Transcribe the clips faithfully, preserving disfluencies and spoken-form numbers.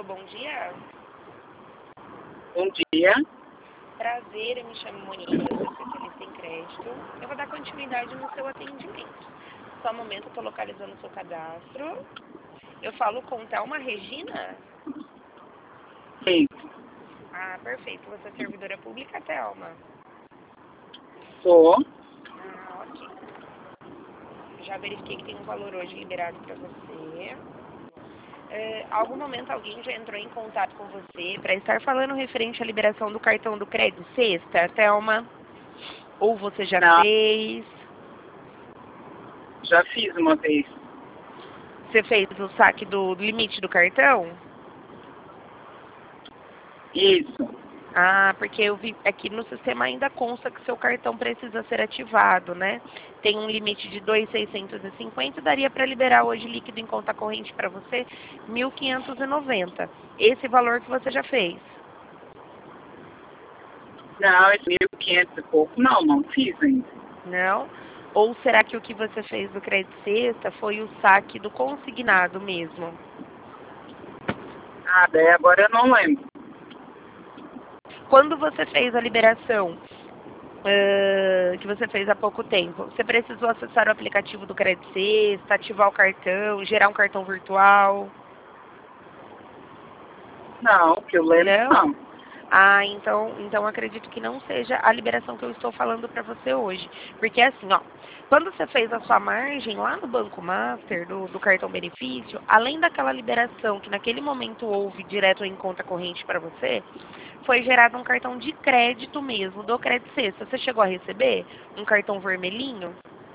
bom dia. Bom dia. Prazer, eu me chamo Monique, eu sou especialista em crédito. Eu vou dar continuidade no seu atendimento. Só um momento, eu estou localizando o seu cadastro. Eu falo com Thelma Regina? Sim. Ah, perfeito. Você é servidora pública, Thelma? Sou. Ah, ok. Já verifiquei que tem um valor hoje liberado para você. É, algum momento alguém já entrou em contato com você para estar falando referente à liberação do cartão do crédito sexta, Thelma? Ou você já Não, fez? já fiz uma vez. Você fez o saque do limite do cartão? Isso. Ah, porque eu vi aqui no sistema ainda consta que seu cartão precisa ser ativado, né? Tem um limite de dois mil seiscentos e cinquenta, daria para liberar hoje líquido em conta corrente para você mil quinhentos e noventa. Esse valor que você já fez. Não, esse mil e quinhentos e pouco, não, não fiz ainda. Não? Ou será que o que você fez do crédito sexta foi o saque do consignado mesmo? Ah, daí agora eu não lembro. Quando você fez a liberação, uh, que você fez há pouco tempo, você precisou acessar o aplicativo do crédito sexta, ativar o cartão, gerar um cartão virtual? Não, que eu lembro, Não? não. Ah, então, então acredito que não seja a liberação que eu estou falando para você hoje. Porque assim, ó, quando você fez a sua margem lá no Banco Master do, do cartão benefício, além daquela liberação que naquele momento houve direto em conta corrente para você, foi gerado um cartão de crédito mesmo, do crédito sexta. Você chegou a receber um cartão vermelhinho?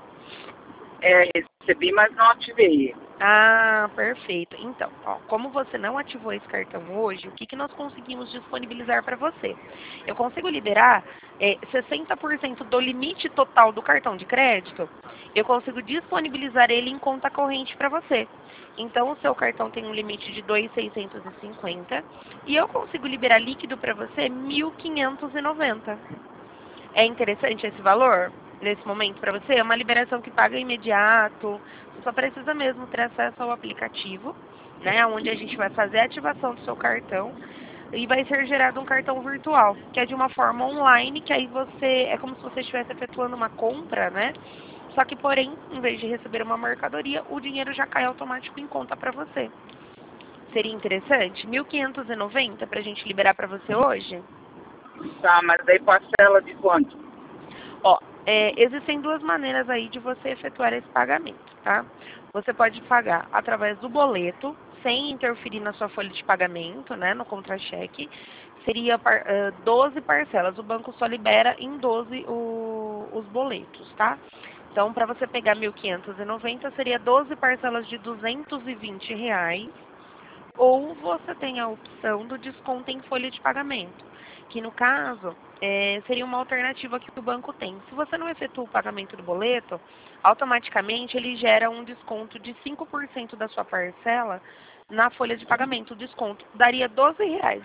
É, recebi, mas não ativei. Ah, perfeito. Então, ó, como você não ativou esse cartão hoje, o que, que nós conseguimos disponibilizar para você? Eu consigo liberar é, sessenta por cento do limite total do cartão de crédito, eu consigo disponibilizar ele em conta corrente para você. Então, o seu cartão tem um limite de dois mil seiscentos e cinquenta e eu consigo liberar líquido para você mil quinhentos e noventa. É interessante esse valor nesse momento para você? É uma liberação que paga imediato. Você só precisa mesmo ter acesso ao aplicativo, né? Onde a gente vai fazer a ativação do seu cartão e vai ser gerado um cartão virtual, que é de uma forma online, que aí você é como se você estivesse efetuando uma compra, né? Só que, porém, em vez de receber uma mercadoria, o dinheiro já cai automático em conta para você. Seria interessante? mil quinhentos e noventa para a gente liberar para você hoje? Tá, mas daí parcela de quanto? Ó, é, existem duas maneiras aí de você efetuar esse pagamento, tá? Você pode pagar através do boleto, sem interferir na sua folha de pagamento, né, no contra-cheque. Seria par, uh, doze parcelas. O banco só libera em doze o, os boletos, tá? Então, para você pegar mil quinhentos e noventa, seria doze parcelas de duzentos e vinte reais. Ou você tem a opção do desconto em folha de pagamento, que no caso é, seria uma alternativa que o banco tem. Se você não efetua o pagamento do boleto, automaticamente ele gera um desconto de cinco por cento da sua parcela na folha de pagamento. O desconto daria doze reais.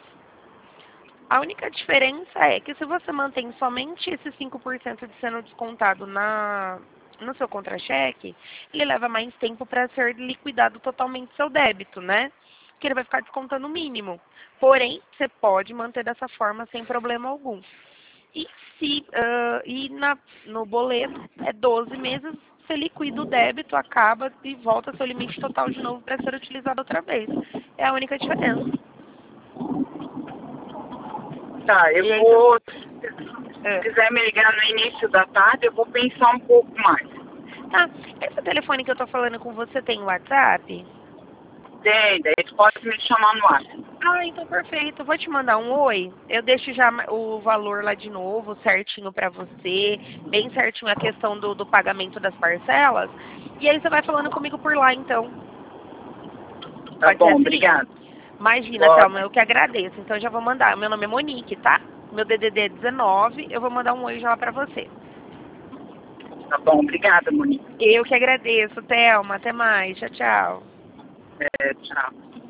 A única diferença é que se você mantém somente esse cinco por cento de sendo descontado na, no seu contra-cheque, ele leva mais tempo para ser liquidado totalmente seu débito, né? Que ele vai ficar descontando o mínimo. Porém, você pode manter dessa forma sem problema algum. E se uh, e na, no boleto é doze meses, você liquida o débito, acaba e volta seu limite total de novo para ser utilizado outra vez. É a única diferença. Tá, eu E aí, vou, se é, quiser me ligar no início da tarde, eu vou pensar um pouco mais. tá, esse telefone que eu tô falando com você tem WhatsApp? Tem, daí tu pode me chamar no ar. Ah, então perfeito. Eu vou te mandar um oi. Eu deixo já o valor lá de novo, certinho pra você, bem certinho a questão do, do pagamento das parcelas. E aí você vai falando comigo por lá, então. Tá Pode ser bom, assim? obrigado. Imagina, Thelma, Pode. eu que agradeço. Então eu já vou mandar. Meu nome é Monique, tá? Meu D D D é dezenove. Eu vou mandar um oi já lá pra você. Tá bom, obrigada, Monique. Eu que agradeço, Thelma. Até mais. Tchau, tchau. É, tchau.